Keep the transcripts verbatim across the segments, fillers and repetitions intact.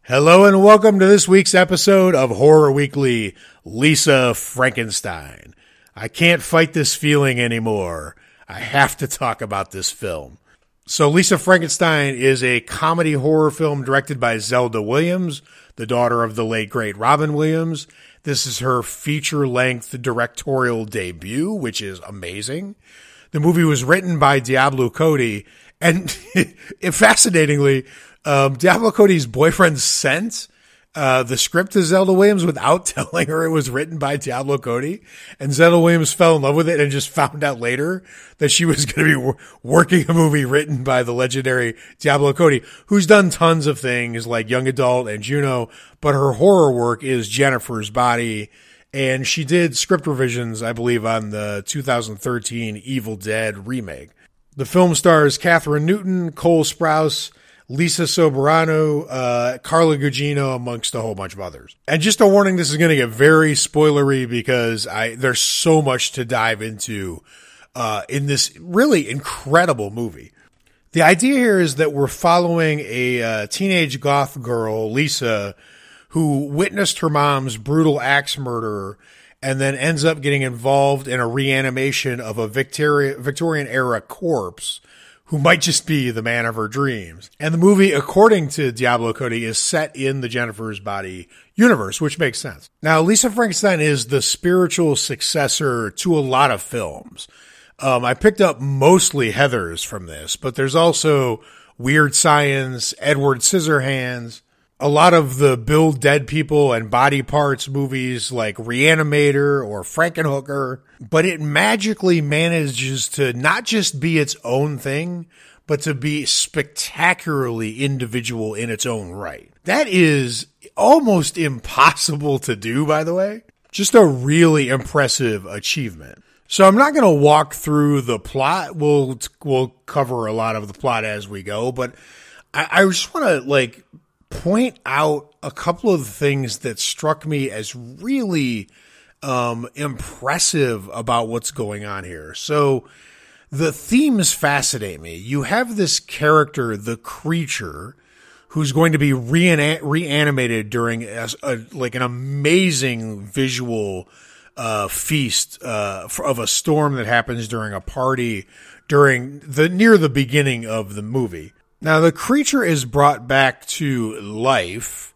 Hello and welcome to this week's episode of Horror Weekly, Lisa Frankenstein. I can't fight this feeling anymore. I have to talk about this film. So Lisa Frankenstein is a comedy horror film directed by Zelda Williams, the daughter of the late great Robin Williams. This is her feature-length directorial debut, which is amazing. The movie was written by Diablo Cody, and fascinatingly, Um, Diablo Cody's boyfriend sent uh, the script to Zelda Williams without telling her it was written by Diablo Cody. And Zelda Williams fell in love with it and just found out later that she was going to be w- working a movie written by the legendary Diablo Cody, who's done tons of things like Young Adult and Juno, but her horror work is Jennifer's Body. And she did script revisions, I believe, on the two thousand thirteen Evil Dead remake. The film stars Catherine Newton, Cole Sprouse, Lisa Soberano, uh, Carla Gugino, amongst a whole bunch of others. And just a warning, this is going to get very spoilery because I there's so much to dive into uh, in this really incredible movie. The idea here is that we're following a uh, teenage goth girl, Lisa, who witnessed her mom's brutal axe murder and then ends up getting involved in a reanimation of a Victoria, Victorian-era corpse who might just be the man of her dreams. And the movie, according to Diablo Cody, is set in the Jennifer's Body universe, which makes sense. Now, Lisa Frankenstein is the spiritual successor to a lot of films. Um, I picked up mostly Heathers from this, but there's also Weird Science, Edward Scissorhands, a lot of the Build Dead People and Body Parts movies like Reanimator or Frankenhooker, but it magically manages to not just be its own thing, but to be spectacularly individual in its own right. That is almost impossible to do, by the way. Just a really impressive achievement. So I'm not going to walk through the plot. We'll, we'll cover a lot of the plot as we go, but I, I just want to like point out a couple of things that struck me as really um, impressive about what's going on here. So the themes fascinate me. You have this character, the creature, who's going to be rean- reanimated during a, a, like an amazing visual uh, feast uh, of a storm that happens during a party during the near the beginning of the movie. Now, the creature is brought back to life,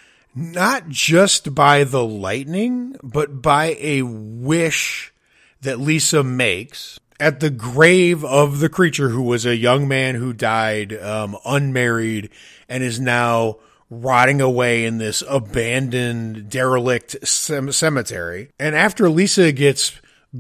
not just by the lightning, but by a wish that Lisa makes at the grave of the creature, who was a young man who died um, unmarried and is now rotting away in this abandoned, derelict c- cemetery. And after Lisa gets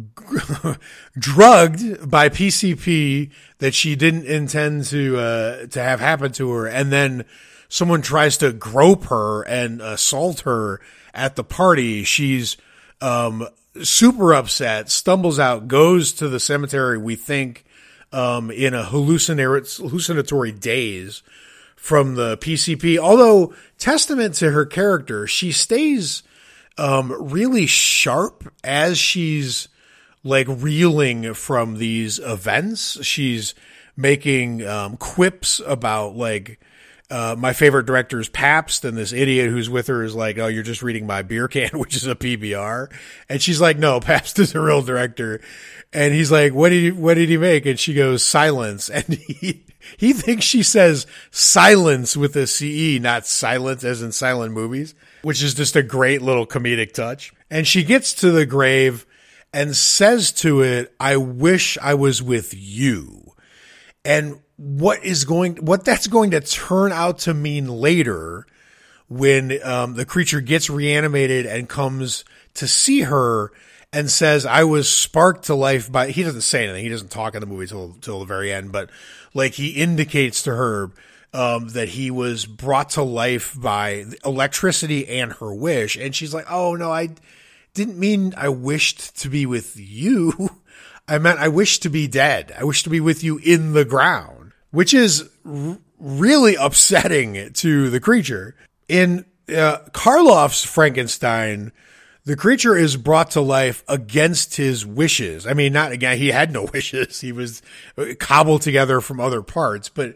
drugged by P C P that she didn't intend to uh, to have happen to her, and then someone tries to grope her and assault her at the party, she's um, super upset, stumbles out, goes to the cemetery, we think, um, in a hallucinatory, hallucinatory daze from the P C P. Although, testament to her character, she stays um, really sharp as she's like reeling from these events. She's making um, quips about like uh, my favorite director is Pabst, and this idiot who's with her is like, "Oh, you're just reading my beer can," which is a P B R. And she's like, "No, Pabst is a real director." And he's like, "What did he, what did he make?" And she goes, "Silence." And he he thinks she says silence with a C E, not silence as in silent movies, which is just a great little comedic touch. And she gets to the grave and says to it, "I wish I was with you." And what is going, what that's going to turn out to mean later when um, the creature gets reanimated and comes to see her and says, "I was sparked to life by," he doesn't say anything. He doesn't talk in the movie till, till the very end, but like he indicates to her um, that he was brought to life by electricity and her wish. And she's like, "Oh no, I didn't mean I wished to be with you. I meant I wish to be dead. I wish to be with you in the ground," which is r- really upsetting to the creature. In uh, Karloff's Frankenstein, the creature is brought to life against his wishes. I mean, not again, he had no wishes. He was cobbled together from other parts, but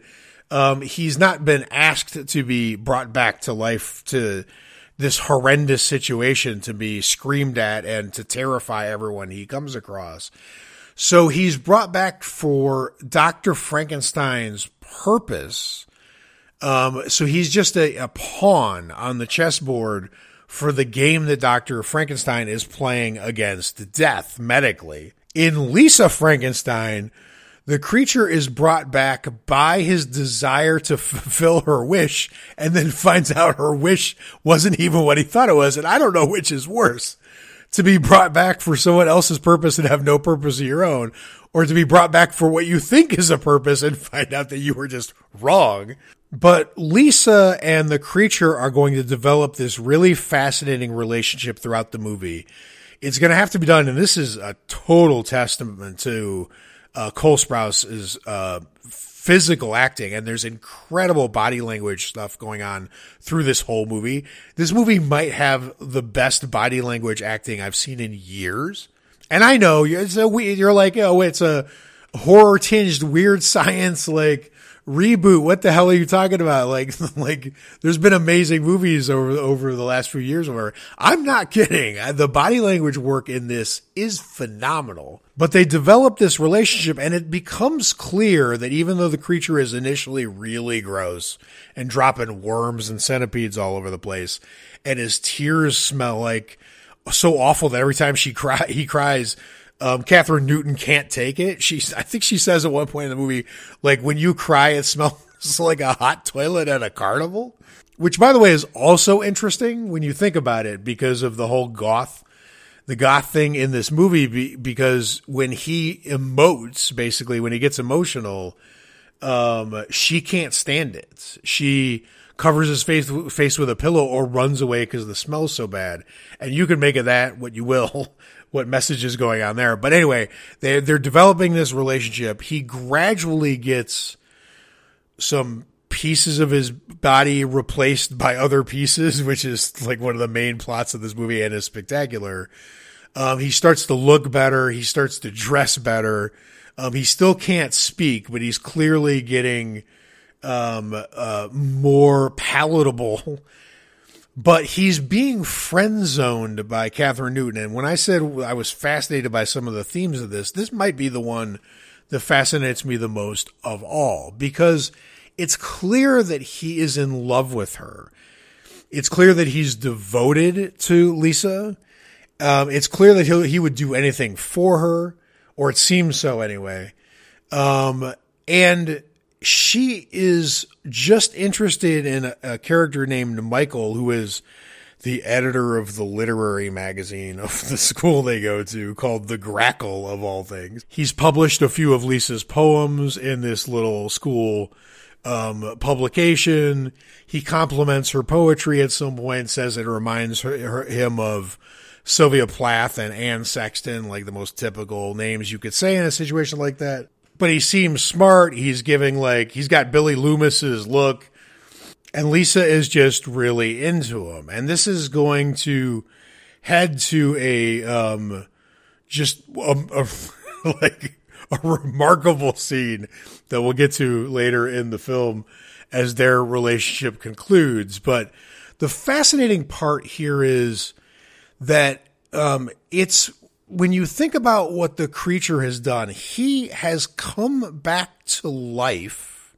Um, he's not been asked to be brought back to life to this horrendous situation to be screamed at and to terrify everyone he comes across. So he's brought back for Doctor Frankenstein's purpose. Um, so he's just a, a pawn on the chessboard for the game that Doctor Frankenstein is playing against death medically. In Lisa Frankenstein, the creature is brought back by his desire to fulfill her wish, and then finds out her wish wasn't even what he thought it was. And I don't know which is worse, to be brought back for someone else's purpose and have no purpose of your own, or to be brought back for what you think is a purpose and find out that you were just wrong. But Lisa and the creature are going to develop this really fascinating relationship throughout the movie. It's going to have to be done, and this is a total testament to Uh, Cole Sprouse's uh, physical acting, and there's incredible body language stuff going on through this whole movie. This movie might have the best body language acting I've seen in years. And I know it's a, you're like, oh, it's a horror tinged weird science, like reboot. What the hell are you talking about? Like, like there's been amazing movies over, over the last few years. Over, I'm not kidding. The body language work in this is phenomenal. But they develop this relationship, and it becomes clear that even though the creature is initially really gross and dropping worms and centipedes all over the place, and his tears smell like so awful that every time she cry, he cries, um, Catherine Newton can't take it. She's, I think she says at one point in the movie, like, when you cry, it smells like a hot toilet at a carnival, which, by the way, is also interesting when you think about it because of the whole goth the goth thing in this movie, be, because when he emotes, basically when he gets emotional, um, she can't stand it. She covers his face, face with a pillow or runs away because the smell's so bad. And you can make of that what you will, what message is going on there. But anyway, they, they're developing this relationship. He gradually gets some pieces of his body replaced by other pieces, which is like one of the main plots of this movie and is spectacular. Um, he starts to look better. He starts to dress better. Um, he still can't speak, but he's clearly getting, um, uh, more palatable, but he's being friend zoned by Catherine Newton. And when I said I was fascinated by some of the themes of this, this might be the one that fascinates me the most of all, because it's clear that he is in love with her. It's clear that he's devoted to Lisa. Um, it's clear that he he would do anything for her, or it seems so anyway. Um, and she is just interested in a, a character named Michael, who is the editor of the literary magazine of the school they go to, called The Grackle, of all things. He's published a few of Lisa's poems in this little school um, publication. He compliments her poetry at some point, says it reminds her, her, him of Sylvia Plath and Anne Sexton, like the most typical names you could say in a situation like that. But he seems smart. He's giving like, he's got Billy Loomis's look, and Lisa is just really into him. And this is going to head to a, um, just a, a like a remarkable scene that we'll get to later in the film as their relationship concludes. But the fascinating part here is that um, it's when you think about what the creature has done, he has come back to life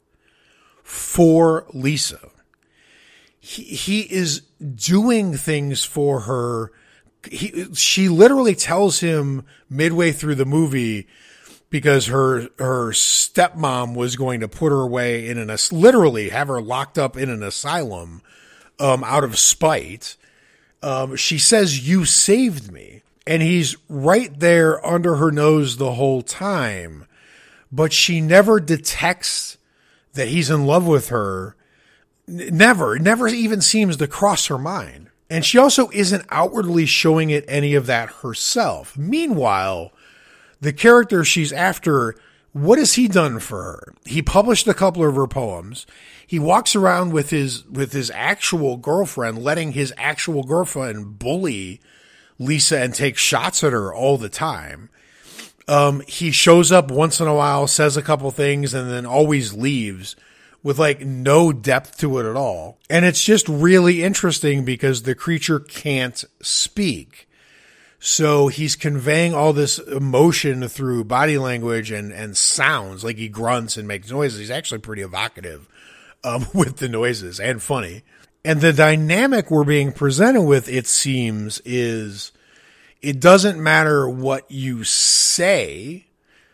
for Lisa. He, he is doing things for her. He, she literally tells him midway through the movie, because her her stepmom was going to put her away in an, literally have her locked up in an asylum um, out of spite. Um, she says, "You saved me." And he's right there under her nose the whole time. But she never detects that he's in love with her. N- never. It never even seems to cross her mind. And she also isn't outwardly showing it any of that herself. Meanwhile, the character she's after, what has he done for her? He published a couple of her poems. He walks around with his, with his actual girlfriend, letting his actual girlfriend bully Lisa and take shots at her all the time. Um, he shows up once in a while, says a couple things, and then always leaves with like no depth to it at all. And it's just really interesting because the creature can't speak. So he's conveying all this emotion through body language and, and sounds, like he grunts and makes noises. He's actually pretty evocative um, with the noises and funny. And the dynamic we're being presented with, it seems, is it doesn't matter what you say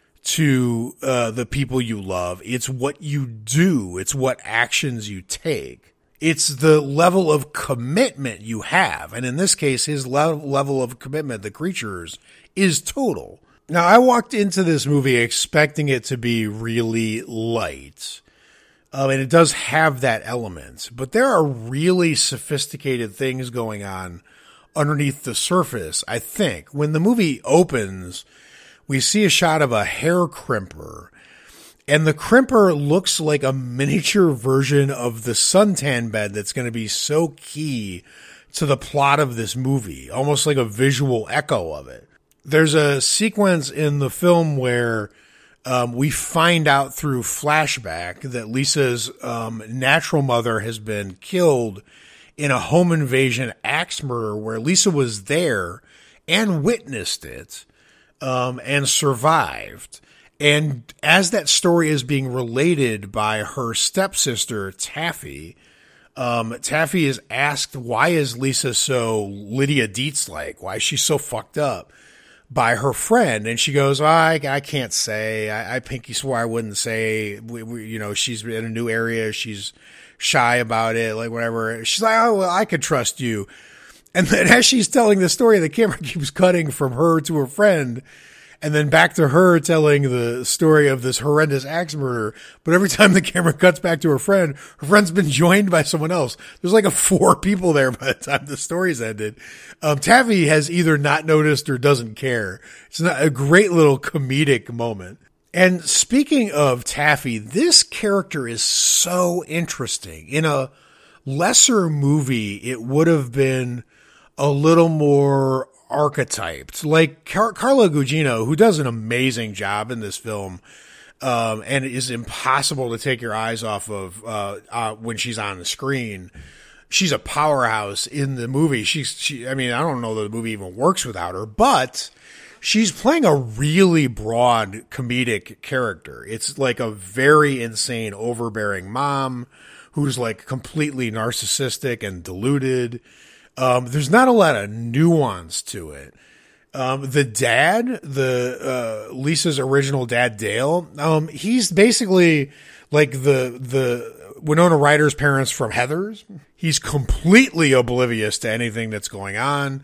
to uh, the people you love. It's what you do. It's what actions you take. It's the level of commitment you have. And in this case, his le- level of commitment, the creature's, is total. Now, I walked into this movie expecting it to be really light. Um, and it does have that element. But there are really sophisticated things going on underneath the surface, I think. When the movie opens, we see a shot of a hair crimper. And the crimper looks like a miniature version of the suntan bed that's going to be so key to the plot of this movie, almost like a visual echo of it. There's a sequence in the film where um, we find out through flashback that Lisa's um, natural mother has been killed in a home invasion axe murder where Lisa was there and witnessed it um, and survived. And as that story is being related by her stepsister, Taffy, um, Taffy is asked, why is Lisa so Lydia Dietz-like? Why is she so fucked up? By her friend. And she goes, oh, I, I can't say. I, I pinky swore I wouldn't say. We, we, you know, she's in a new area. She's shy about it, like whatever. She's like, oh, well, I could trust you. And then as she's telling the story, the camera keeps cutting from her to her friend. And then back to her telling the story of this horrendous axe murder. But every time the camera cuts back to her friend, her friend's been joined by someone else. There's like a four people there by the time the story's ended. Um, Taffy has either not noticed or doesn't care. It's not a great little comedic moment. And speaking of Taffy, this character is so interesting. In a lesser movie, it would have been a little more archetyped, like Car- Carla Gugino, who does an amazing job in this film, um, and it is impossible to take your eyes off of uh, uh, when she's on the screen. She's a powerhouse in the movie. She's, she, I mean, I don't know that the movie even works without her, but she's playing a really broad comedic character. It's like a very insane, overbearing mom who's like completely narcissistic and deluded. Um, there's not a lot of nuance to it. Um, the dad, the, uh, Lisa's original dad, Dale, um, he's basically like the, the Winona Ryder's parents from Heathers. He's completely oblivious to anything that's going on.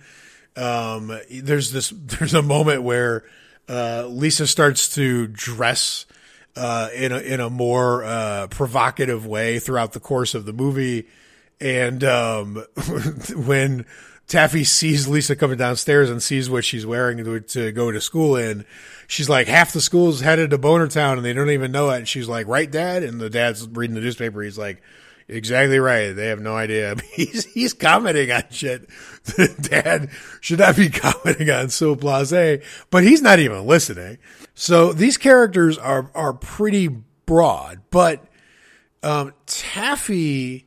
Um, there's this, there's a moment where, uh, Lisa starts to dress, uh, in a, in a more, uh, provocative way throughout the course of the movie. And um, when Taffy sees Lisa coming downstairs and sees what she's wearing to, to go to school in, she's like, half the school's headed to Boner Town and they don't even know it. And she's like, right, Dad? And the dad's reading the newspaper. He's like, exactly right. They have no idea. I mean, he's, he's commenting on shit the dad should not be commenting on, so blasé, but he's not even listening. So these characters are, are pretty broad, but um, Taffy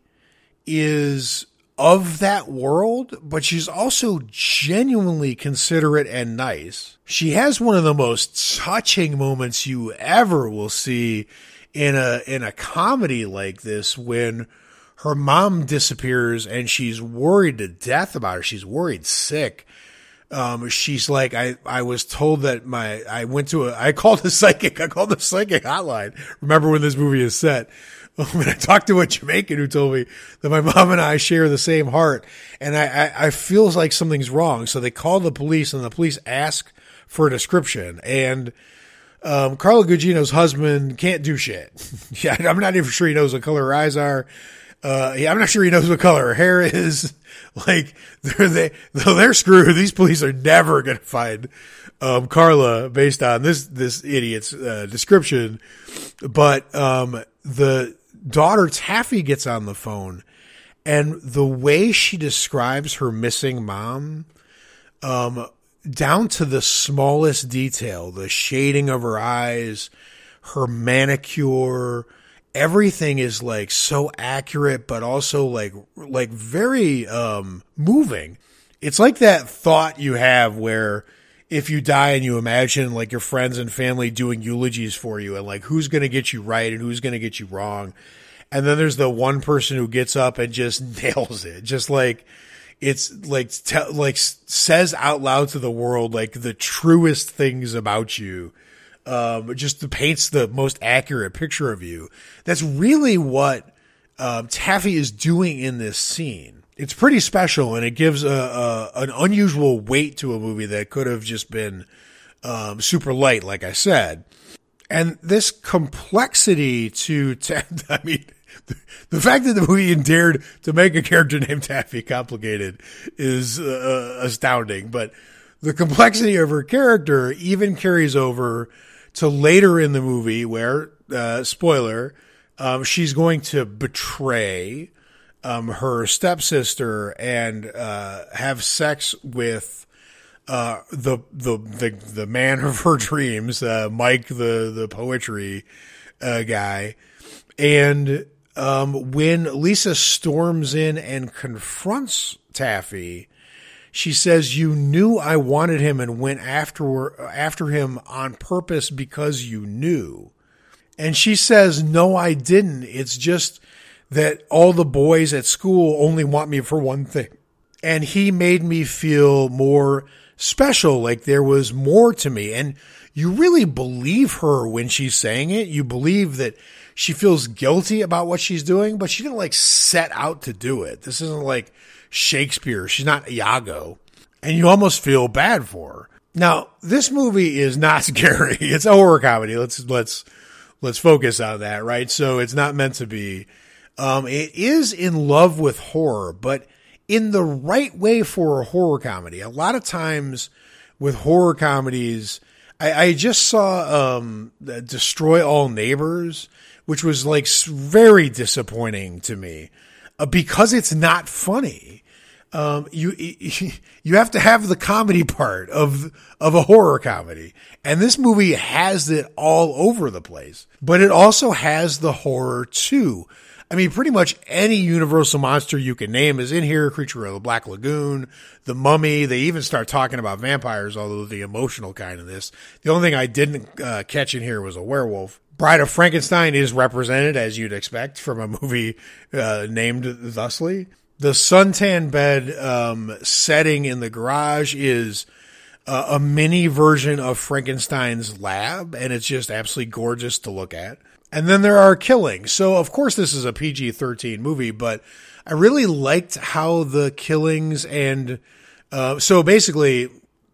is of that world, but she's also genuinely considerate and nice. She has one of the most touching moments you ever will see in a, in a comedy like this when her mom disappears and she's worried to death about her. She's worried sick. Um, she's like, I, I was told that my, I went to a, I called a psychic, I called the psychic hotline. Remember when this movie is set? When I talked to a Jamaican who told me that my mom and I share the same heart, and I, I, I feel like something's wrong. So they call the police, and the police ask for a description. And um, Carla Gugino's husband can't do shit. Yeah, I'm not even sure he knows what color her eyes are. Uh, yeah, I'm not sure he knows what color her hair is. Like, they're, they, though they're screwed. These police are never going to find um, Carla based on this this idiot's uh, description. But um, the daughter Taffy gets on the phone, and the way she describes her missing mom, um, down to the smallest detail, the shading of her eyes, her manicure, everything is like so accurate, but also like, like very, um, moving. It's like that thought you have where if you die and you imagine like your friends and family doing eulogies for you and like who's going to get you right and who's going to get you wrong. And then there's the one person who gets up and just nails it. Just like, it's like, te- like says out loud to the world, like the truest things about you. Um, just paints the most accurate picture of you. That's really what, um, Taffy is doing in this scene. It's pretty special, and it gives a, a an unusual weight to a movie that could have just been, um, super light, like I said. And this complexity to, ta- I mean, the, the fact that the movie dared to make a character named Taffy complicated is uh, astounding. But the complexity of her character even carries over to later in the movie where, uh, spoiler, um, she's going to betray, um, her stepsister and, uh, have sex with, uh, the, the, the, the man of her dreams, uh, Mike, the, the poetry, uh, guy. And, um, when Lisa storms in and confronts Taffy, she says, "You knew I wanted him and went after, after him on purpose because you knew." And she says, "No, I didn't. It's just that all the boys at school only want me for one thing. And he made me feel more special, like there was more to me." And you really believe her when she's saying it. You believe that she feels guilty about what she's doing, but she didn't like set out to do it. This isn't like Shakespeare. She's not Iago. And you almost feel bad for her. Now, this movie is not scary. It's a horror comedy. Let's, let's, let's focus on that, right? So it's not meant to be. Um, it is in love with horror, but in the right way for a horror comedy. A lot of times with horror comedies, I, I just saw, um, Destroy All Neighbors, which was like very disappointing to me, uh, because it's not funny. Um, you, you have to have the comedy part of, of a horror comedy. And this movie has it all over the place, but it also has the horror too. I mean, pretty much any Universal monster you can name is in here. Creature of the Black Lagoon, The Mummy. They even start talking about vampires, although the emotional kind of this. The only thing I didn't uh, catch in here was a werewolf. Bride of Frankenstein is represented, as you'd expect, from a movie uh, named thusly. The suntan bed um, setting in the garage is uh, a mini version of Frankenstein's lab, and it's just absolutely gorgeous to look at. And then there are killings. So, of course, this is a P G thirteen movie, but I really liked how the killings and uh, so basically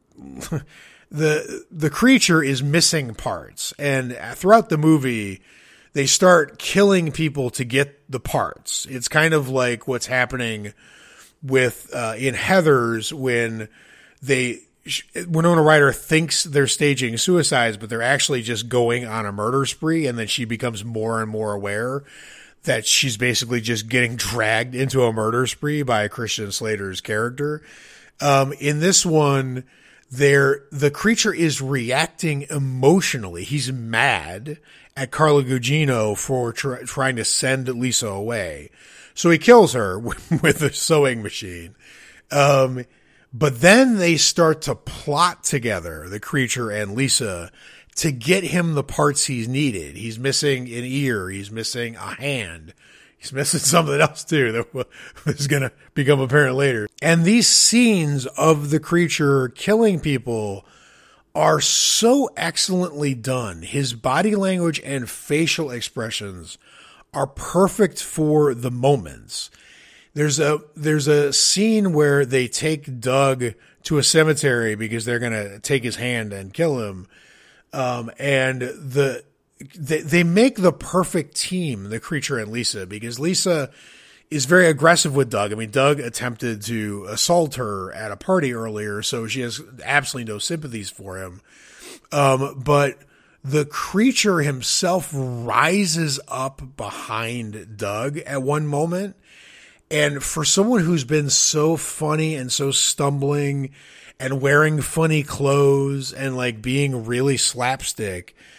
the the creature is missing parts. And throughout the movie, they start killing people to get the parts. It's kind of like what's happening with uh, in Heathers when they Winona Ryder thinks they're staging suicides, but they're actually just going on a murder spree. And then she becomes more and more aware that she's basically just getting dragged into a murder spree by Christian Slater's character. Um, in this one, there, the creature is reacting emotionally. He's mad at Carla Gugino for tr- trying to send Lisa away. So he kills her with, with a sewing machine. Um, But then they start to plot together, the creature and Lisa, to get him the parts he's needed. He's missing an ear. He's missing a hand. He's missing something else too that is going to become apparent later. And these scenes of the creature killing people are so excellently done. His body language and facial expressions are perfect for the moments. There's a, there's a scene where they take Doug to a cemetery because they're going to take his hand and kill him. Um, and the, they, they make the perfect team, the creature and Lisa, because Lisa is very aggressive with Doug. I mean, Doug attempted to assault her at a party earlier, so she has absolutely no sympathies for him. Um, but the creature himself rises up behind Doug at one moment. And for someone who's been so funny and so stumbling and wearing funny clothes and like being really slapstick,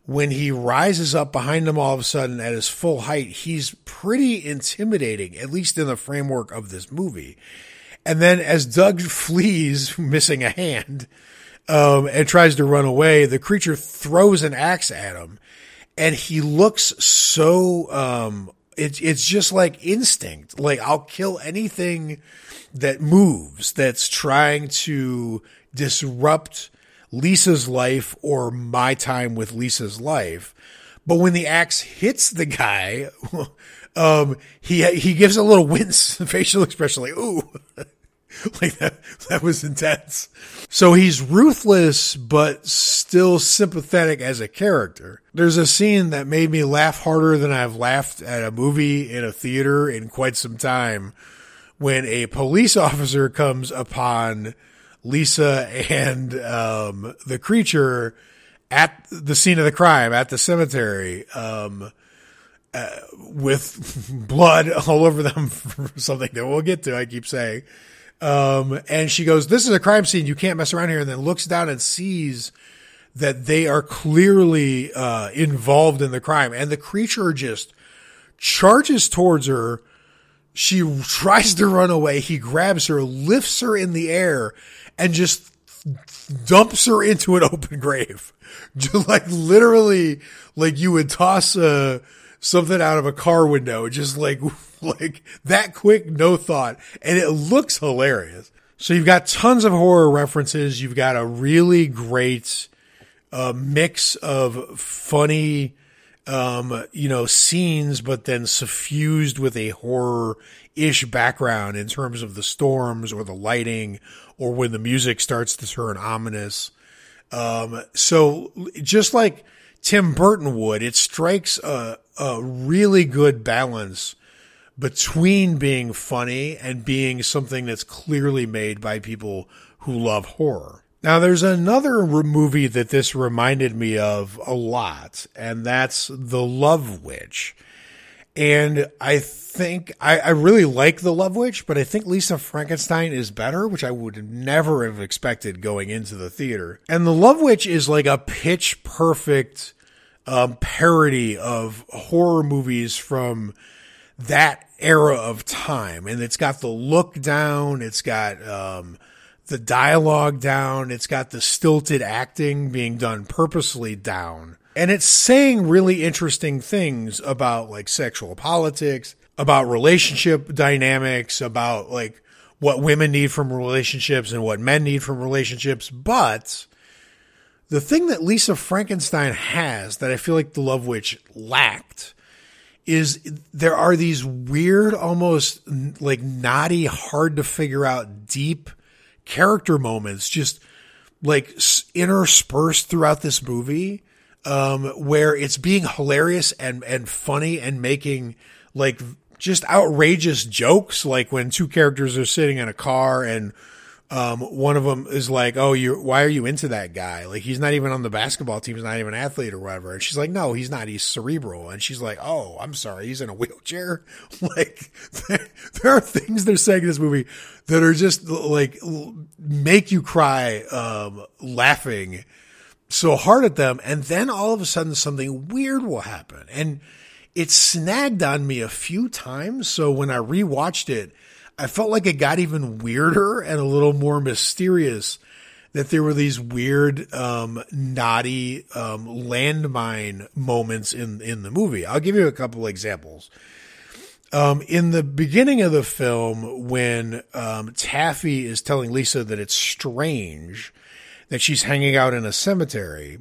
when he rises up behind him all of a sudden at his full height, he's pretty intimidating, at least in the framework of this movie. And then as Doug flees, missing a hand, um, and tries to run away, the creature throws an axe at him, and he looks so, um, it, it's just like instinct. Like, I'll kill anything that moves, that's trying to disrupt Lisa's life or my time with Lisa's life. But when the axe hits the guy, um, he, he gives a little wince, facial expression, like, ooh, like that, that was intense. So he's ruthless, but still sympathetic as a character. There's a scene that made me laugh harder than I've laughed at a movie in a theater in quite some time, when a police officer comes upon Lisa and um, the creature at the scene of the crime, at the cemetery, um, uh, with blood all over them for something that we'll get to, I keep saying. Um, and she goes, "This is a crime scene. You can't mess around here." And then looks down and sees that they are clearly uh, involved in the crime. And the creature just charges towards her. She tries to run away. He grabs her, lifts her in the air, and just dumps her into an open grave. Just like literally, like you would toss uh, something out of a car window, just like, like that quick, no thought. And it looks hilarious. So you've got tons of horror references. You've got a really great uh, mix of funny, um, you know, scenes, but then suffused with a horror-ish background in terms of the storms or the lighting or when the music starts to turn ominous. Um, so just like Tim Burton would, it strikes a, a really good balance between being funny and being something that's clearly made by people who love horror. Now, there's another movie that this reminded me of a lot, and that's The Love Witch. And I think, I, I really like The Love Witch, but I think Lisa Frankenstein is better, which I would never have expected going into the theater. And The Love Witch is like a pitch perfect um, parody of horror movies from that era of time. And it's got the look down, it's got um, the dialogue down, it's got the stilted acting being done purposely down. And it's saying really interesting things about like sexual politics, about relationship dynamics, about like what women need from relationships and what men need from relationships. But the thing that Lisa Frankenstein has that I feel like The Love Witch lacked is there are these weird, almost like naughty, hard to figure out deep character moments just like interspersed throughout this movie. Um, where it's being hilarious and, and funny and making like just outrageous jokes. Like when two characters are sitting in a car and, um, one of them is like, "Oh, you, why are you into that guy? Like, he's not even on the basketball team. He's not even an athlete or whatever." And she's like, "No, he's not. He's cerebral." And she's like, "Oh, I'm sorry. He's in a wheelchair." Like there, there are things they're saying in this movie that are just like make you cry, um, laughing so hard at them. And then all of a sudden something weird will happen, and it snagged on me a few times. So when I rewatched it, I felt like it got even weirder and a little more mysterious, that there were these weird, um, naughty, um, landmine moments in, in the movie. I'll give you a couple examples. Um, in the beginning of the film, when, um, Taffy is telling Lisa that it's strange that she's hanging out in a cemetery,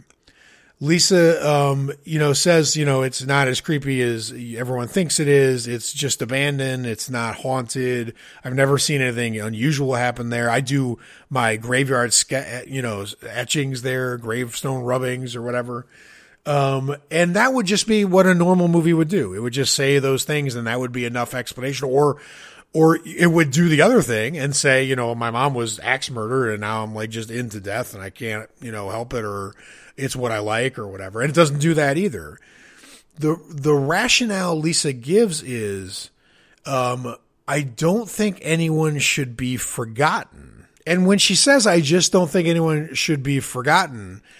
Lisa, um, you know, says, you know, it's not as creepy as everyone thinks it is. It's just abandoned. It's not haunted. I've never seen anything unusual happen there. I do my graveyard, ske- you know, etchings there, gravestone rubbings or whatever. Um, and that would just be what a normal movie would do. It would just say those things, and that would be enough explanation. Or, Or it would do the other thing and say, you know, my mom was axe murdered and now I'm like just into death and I can't, you know, help it, or it's what I like or whatever. And it doesn't do that either. The, the rationale Lisa gives is, um, I don't think anyone should be forgotten. And when she says, "I just don't think anyone should be forgotten,"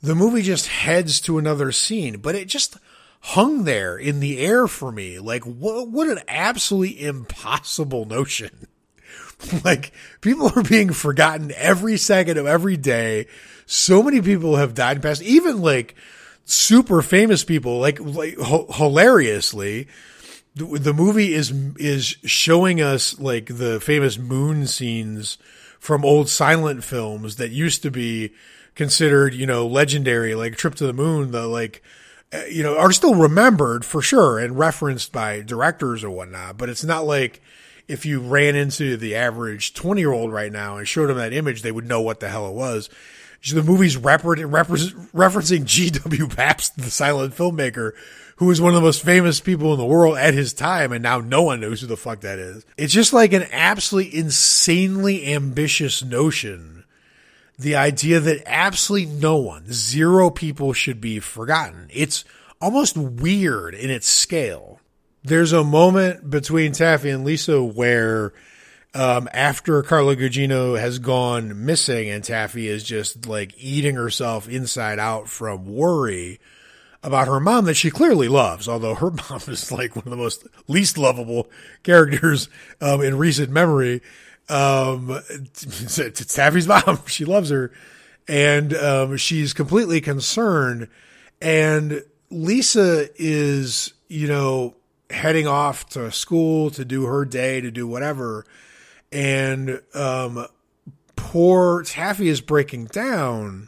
the movie just heads to another scene, but it just hung there in the air for me. Like, what, what an absolutely impossible notion. Like, people are being forgotten every second of every day. So many people have died and passed, even like super famous people, like, like h- hilariously, the, the movie is, is showing us like the famous moon scenes from old silent films that used to be considered, you know, legendary, like Trip to the Moon, the like, you know, are still remembered for sure and referenced by directors or whatnot. But it's not like if you ran into the average twenty year old right now and showed them that image, they would know what the hell it was. The movie's refer- refer- referencing G W Pabst, the silent filmmaker, who was one of the most famous people in the world at his time, and now no one knows who the fuck that is. It's just like an absolutely insanely ambitious notion. The idea that absolutely no one, zero people should be forgotten. It's almost weird in its scale. There's a moment between Taffy and Lisa where um, after Carla Gugino has gone missing and Taffy is just like eating herself inside out from worry about her mom that she clearly loves, although her mom is like one of the most least lovable characters um, in recent memory. Um, it's, it's Taffy's mom. She loves her. And, um, she's completely concerned. And Lisa is, you know, heading off to school to do her day, to do whatever. And, um, poor Taffy is breaking down,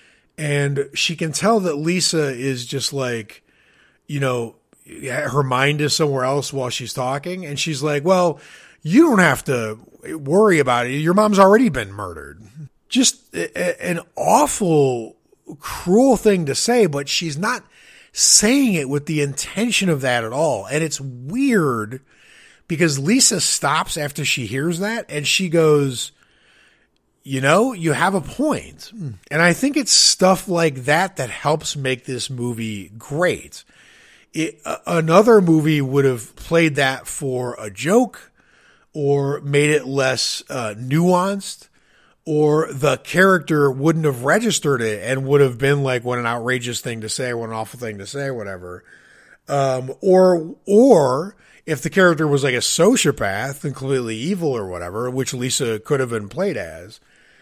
and she can tell that Lisa is just like, you know, her mind is somewhere else while she's talking. And she's like, well, you don't have to worry about it. Your mom's already been murdered. Just a, an awful, cruel thing to say, but she's not saying it with the intention of that at all. And it's weird because Lisa stops after she hears that and she goes, you know, you have a point. And I think it's stuff like that that helps make this movie great. It, uh, another movie would have played that for a joke, or made it less uh, nuanced, or the character wouldn't have registered it and would have been like, what an outrageous thing to say, what an awful thing to say, whatever. Um, or, or if the character was like a sociopath and completely evil or whatever, which Lisa could have been played as,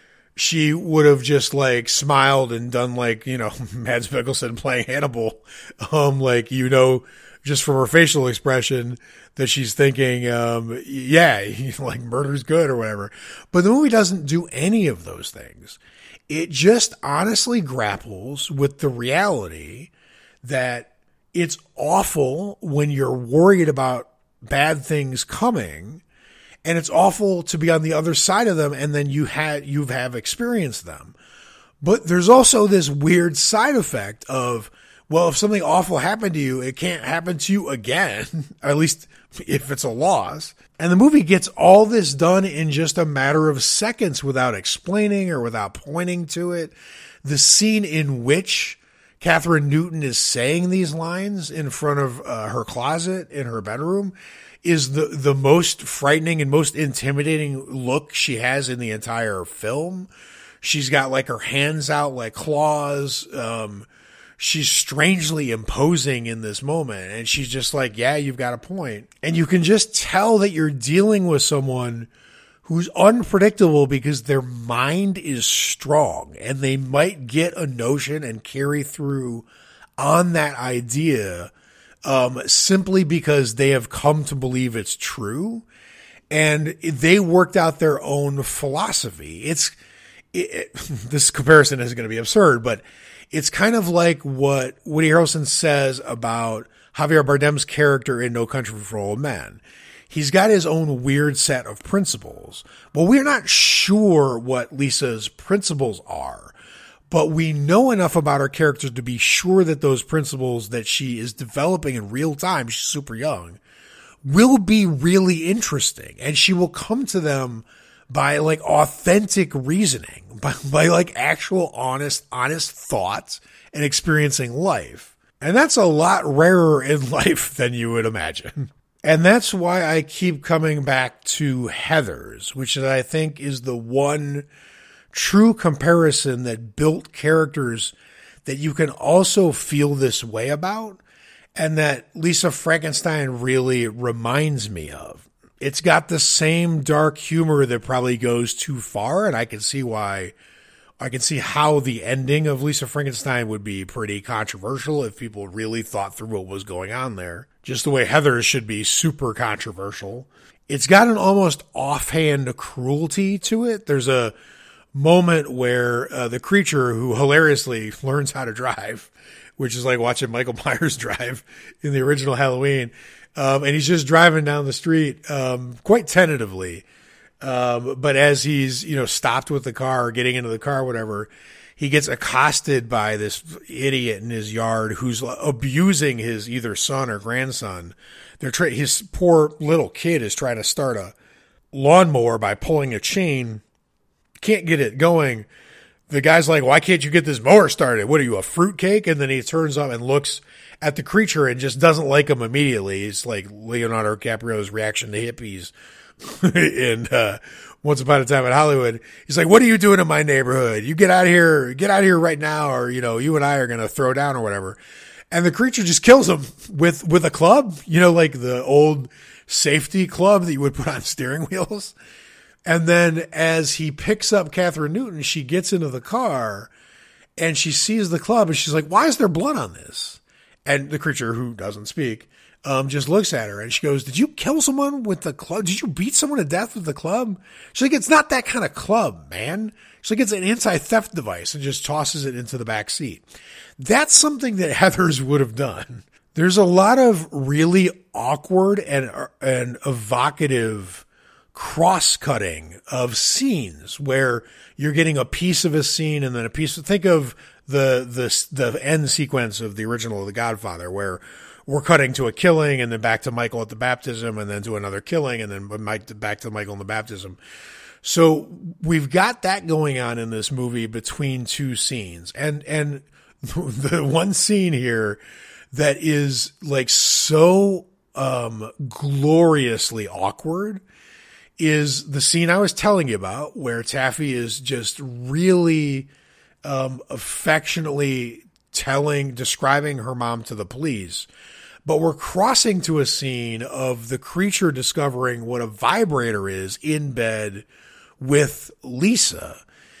she would have just like smiled and done like, you know, Mads Mikkelsen playing Hannibal. Um, like, you know, just from her facial expression that she's thinking, um, yeah, like murder's good or whatever. But the movie doesn't do any of those things. It just honestly grapples with the reality that it's awful when you're worried about bad things coming, and it's awful to be on the other side of them, and then you had you have experienced them. But there's also this weird side effect of, well, if something awful happened to you, it can't happen to you again, or at least if it's a loss. And the movie gets all this done in just a matter of seconds without explaining or without pointing to it. The scene in which Catherine Newton is saying these lines in front of uh, her closet in her bedroom is the, the most frightening and most intimidating look she has in the entire film. She's got like her hands out like claws. Um, she's strangely imposing in this moment. And she's just like, yeah, you've got a point. And you can just tell that you're dealing with someone who's unpredictable because their mind is strong and they might get a notion and carry through on that idea um, simply because they have come to believe it's true and they worked out their own philosophy. It's it, it, this comparison is going to be absurd, but it's kind of like what Woody Harrelson says about Javier Bardem's character in No Country for Old Men. He's got his own weird set of principles. Well, we're not sure what Lisa's principles are, but we know enough about her character to be sure that those principles that she is developing in real time, she's super young, will be really interesting. And she will come to them by like authentic reasoning, by, by like actual honest, honest thoughts and experiencing life. And that's a lot rarer in life than you would imagine. And that's why I keep coming back to Heathers, which I think is the one true comparison that built characters that you can also feel this way about, and that Lisa Frankenstein really reminds me of. It's got the same dark humor that probably goes too far, and I can see why, I can see how the ending of Lisa Frankenstein would be pretty controversial if people really thought through what was going on there. Just the way Heathers should be super controversial. It's got an almost offhand cruelty to it. There's a moment where uh, the creature, who hilariously learns how to drive, which is like watching Michael Myers drive in the original Halloween, um, and he's just driving down the street um, quite tentatively. Um, but as he's, you know, stopped with the car, getting into the car, whatever, he gets accosted by this idiot in his yard who's abusing his either son or grandson. They're tra- his poor little kid is trying to start a lawnmower by pulling a chain. Can't get it going. The guy's like, why can't you get this mower started? What are you, a fruitcake? And then he turns up and looks at the creature and just doesn't like him immediately. It's like Leonardo DiCaprio's reaction to hippies. and uh, Once Upon a Time in Hollywood. He's like, what are you doing in my neighborhood? You get out of here, get out of here right now, or, you know, you and I are going to throw down or whatever. And the creature just kills him with, with a club, you know, like the old safety club that you would put on steering wheels. And then as he picks up Catherine Newton, she gets into the car and she sees the club and she's like, why is there blood on this? And the creature, who doesn't speak, um, just looks at her and she goes, did you kill someone with the club? Did you beat someone to death with the club? She's like, it's not that kind of club, man. She's like, it's an anti-theft device, and just tosses it into the back seat. That's something that Heathers would have done. There's a lot of really awkward and, and evocative cross-cutting of scenes where you're getting a piece of a scene and then a piece of, think of the, the, the end sequence of the original The Godfather, where we're cutting to a killing and then back to Michael at the baptism and then to another killing and then Mike back to Michael in the baptism. So we've got that going on in this movie between two scenes. And, and the one scene here that is like so, um, gloriously awkward is the scene I was telling you about, where Taffy is just really, um, affectionately telling, describing her mom to the police. But we're crossing to a scene of the creature discovering what a vibrator is in bed with Lisa.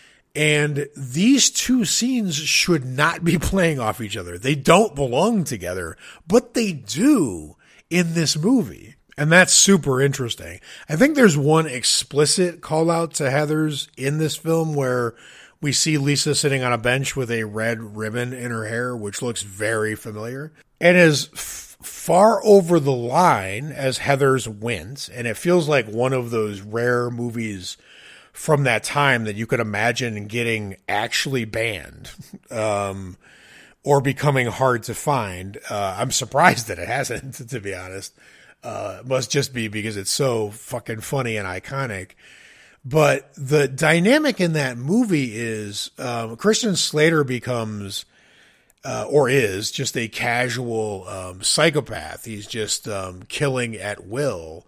And these two scenes should not be playing off each other. They don't belong together, but they do in this movie. And that's super interesting. I think there's one explicit call out to Heathers in this film where we see Lisa sitting on a bench with a red ribbon in her hair, which looks very familiar. And as f- far over the line as Heathers went, and it feels like one of those rare movies from that time that you could imagine getting actually banned, um, or becoming hard to find. Uh, I'm surprised that it hasn't, to be honest. Uh, it must just be because it's so fucking funny and iconic. But the dynamic in that movie is, um, Christian Slater becomes, uh, or is just a casual, um, psychopath. He's just, um, killing at will,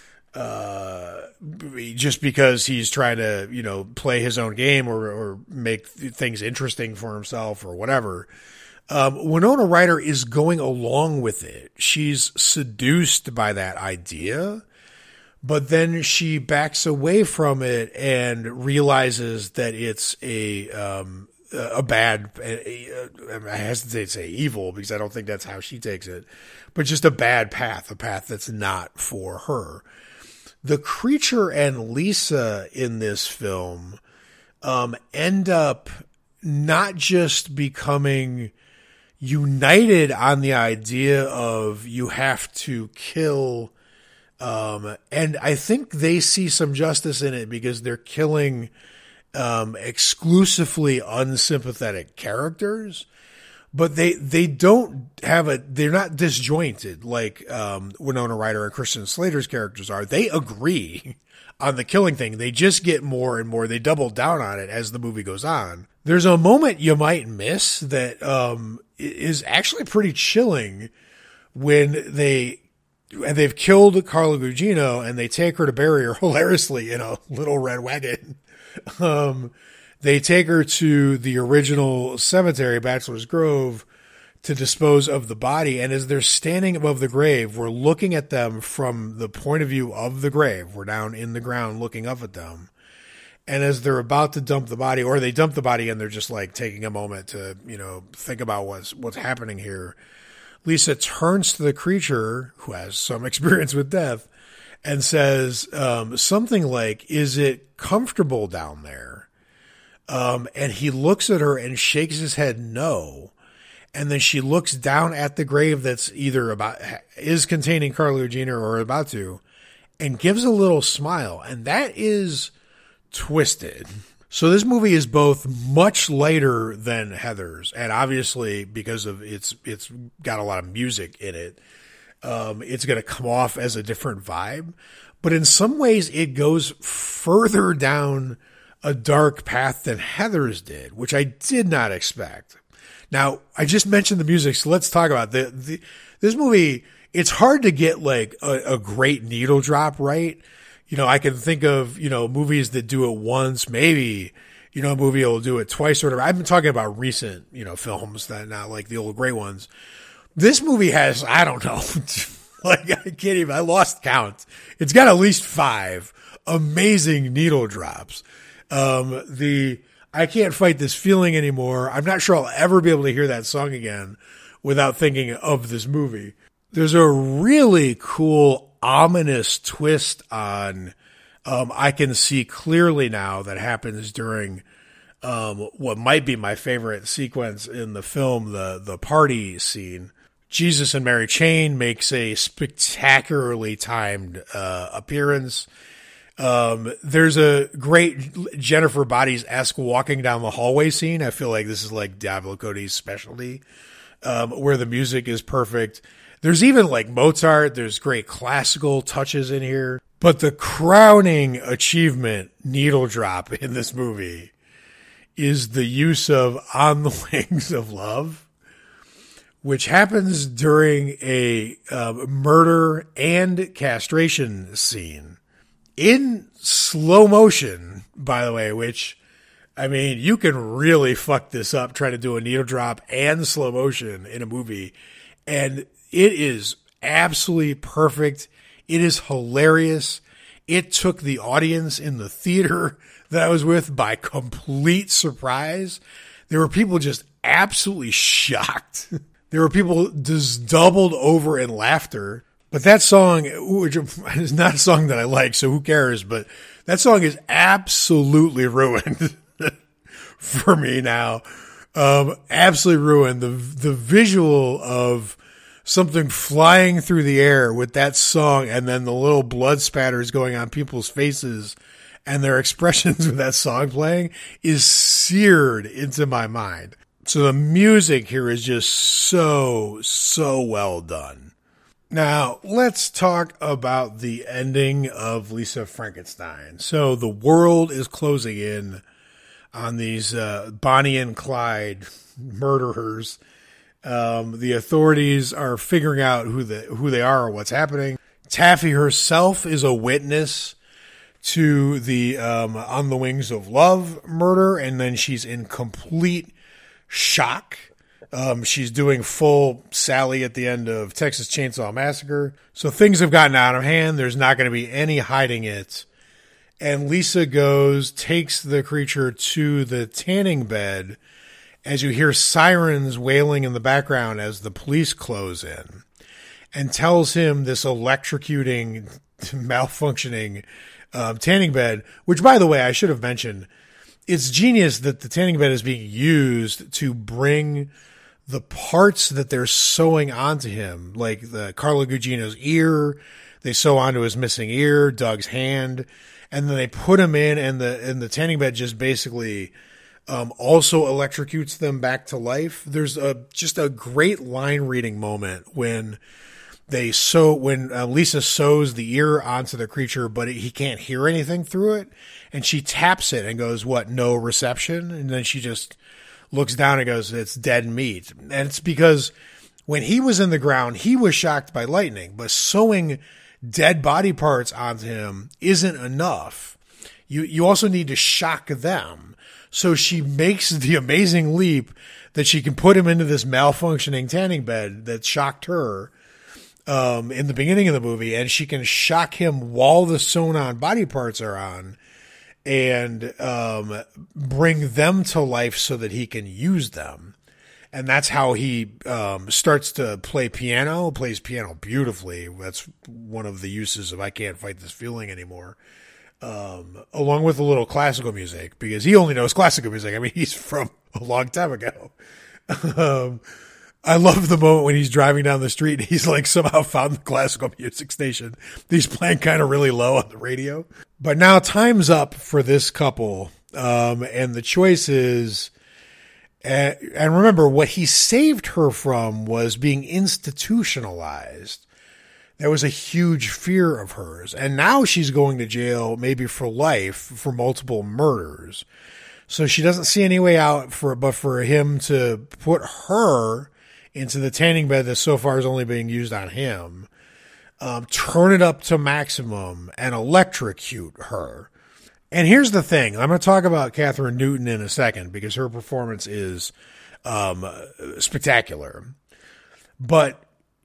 uh, just because he's trying to, you know, play his own game or, or make things interesting for himself or whatever. Um, Winona Ryder is going along with it. She's seduced by that idea, but then she backs away from it and realizes that it's a, um, a bad, a, a, I hesitate to say evil because I don't think that's how she takes it, but just a bad path, a path that's not for her. The creature and Lisa in this film, um, end up not just becoming united on the idea of you have to kill, um, and I think they see some justice in it because they're killing, um, exclusively unsympathetic characters, but they, they don't have a, they're not disjointed like, um, Winona Ryder and Christian Slater's characters are. They agree on the killing thing. They just get more and more, they double down on it as the movie goes on. There's a moment you might miss that, um, is actually pretty chilling when they, and they've killed Carla Gugino and they take her to bury her hilariously in a little red wagon. Um, They take her to the original cemetery, Bachelor's Grove, to dispose of the body. And as they're standing above the grave, we're looking at them from the point of view of the grave. We're down in the ground looking up at them. And as they're about to dump the body, or they dump the body and they're just like taking a moment to, you know, think about what's, what's happening here, Lisa turns to the creature, who has some experience with death, and says um, something like, "Is it comfortable down there?" Um, and he looks at her and shakes his head no. And then she looks down at the grave that's either about, is containing Carla Gugino or about to, and gives a little smile. And that is twisted. So this movie is both much lighter than Heathers. And obviously because of it's, it's got a lot of music in it. Um, it's going to come off as a different vibe, but in some ways it goes further down a dark path than Heathers did, which I did not expect. Now, I just mentioned the music, so let's talk about the, the this movie. It's hard to get like a, a great needle drop right. You know, I can think of, you know, movies that do it once, maybe, you know, a movie will do it twice or whatever. I've been talking about recent, you know, films that not like the old great ones. This movie has, I don't know, like I can't even, I lost count. It's got at least five amazing needle drops. Um, the, I Can't Fight This Feeling Anymore. I'm not sure I'll ever be able to hear that song again without thinking of this movie. There's a really cool, ominous twist on um, I Can See Clearly Now that happens during um, what might be my favorite sequence in the film, the, the party scene. Jesus and Mary Chain makes a spectacularly timed uh, appearance. Um, there's a great Jennifer Bodies-esque walking down the hallway scene. I feel like this is like Diablo Cody's specialty, um, where the music is perfect. There's even like Mozart. There's great classical touches in here, but the crowning achievement needle drop in this movie is the use of On the Wings of Love, which happens during a uh, murder and castration scene. In slow motion, by the way, which, I mean, you can really fuck this up trying to do a needle drop and slow motion in a movie. And it is absolutely perfect. It is hilarious. It took the audience in the theater that I was with by complete surprise. There were people just absolutely shocked. There were people just doubled over in laughter. But that song, which is not a song that I like, so who cares? But that song is absolutely ruined for me now. Um, absolutely ruined. The the visual of something flying through the air with that song and then the little blood spatters going on people's faces and their expressions with that song playing is seared into my mind. So the music here is just so, so well done. Now, let's talk about the ending of Lisa Frankenstein. So the world is closing in on these uh, Bonnie and Clyde murderers. Um, the authorities are figuring out who the who they are or what's happening. Taffy herself is a witness to the um, On the Wings of Love murder, and then she's in complete shock. Um, she's doing full Sally at the end of Texas Chainsaw Massacre. So things have gotten out of hand. There's not going to be any hiding it. And Lisa goes, takes the creature to the tanning bed as you hear sirens wailing in the background as the police close in, and tells him this electrocuting, malfunctioning uh, tanning bed, which, by the way, I should have mentioned, it's genius that the tanning bed is being used to bring the parts that they're sewing onto him, like the Carla Gugino's ear, they sew onto his missing ear, Doug's hand, and then they put him in, and the and the tanning bed just basically um, also electrocutes them back to life. There's a just a great line reading moment when they sew when uh, Lisa sews the ear onto the creature, but he can't hear anything through it, and she taps it and goes, "What? No reception?" And then she just looks down and goes, "It's dead meat." And it's because when he was in the ground, he was shocked by lightning, but sewing dead body parts onto him isn't enough. you, you also need to shock them. So she makes the amazing leap that she can put him into this malfunctioning tanning bed that shocked her um, in the beginning of the movie, and she can shock him while the sewn on body parts are on and um, bring them to life so that he can use them. And that's how he um, starts to play piano, plays piano beautifully. That's one of the uses of I Can't Fight This Feeling Anymore. Um, along with a little classical music, because he only knows classical music. I mean, he's from a long time ago. um, I love the moment when he's driving down the street and he's like somehow found the classical music station. He's playing kind of really low on the radio. But now time's up for this couple. Um, and the choice is, and, and remember, what he saved her from was being institutionalized. That was a huge fear of hers. And now she's going to jail maybe for life for multiple murders. So she doesn't see any way out for, but for him to put her into the tanning bed that so far is only being used on him, um, turn it up to maximum and electrocute her. And here's the thing. I'm going to talk about Kathryn Newton in a second because her performance is um, spectacular. But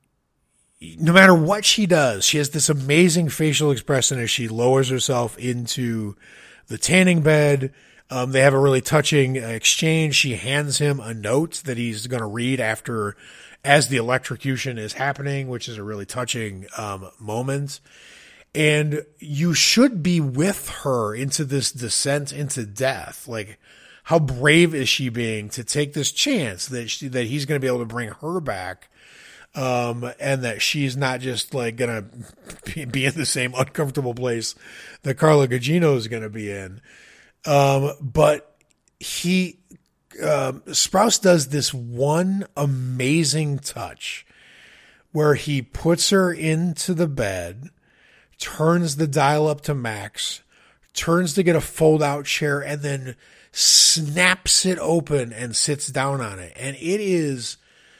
no matter what she does, she has this amazing facial expression as she lowers herself into the tanning bed. Um, they have a really touching exchange. She hands him a note that he's going to read after, as the electrocution is happening, which is a really touching um, moment. And you should be with her into this descent into death. Like, how brave is she being to take this chance that she, that he's going to be able to bring her back, um, and that she's not just like going to be, be in the same uncomfortable place that Carla Gugino is going to be in. Um, but he, um, Sprouse does this one amazing touch where he puts her into the bed, turns the dial up to max, turns to get a fold out chair, and then snaps it open and sits down on it. And it is